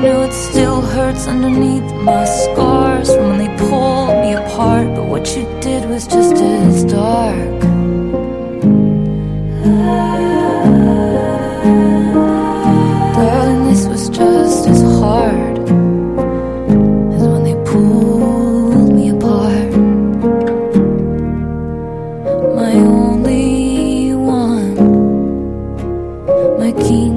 know it still hurts underneath my scars from when they pulled me apart. But what you did was just as dark. Darling, this was just as hard as when they pulled me apart. My only one, my king.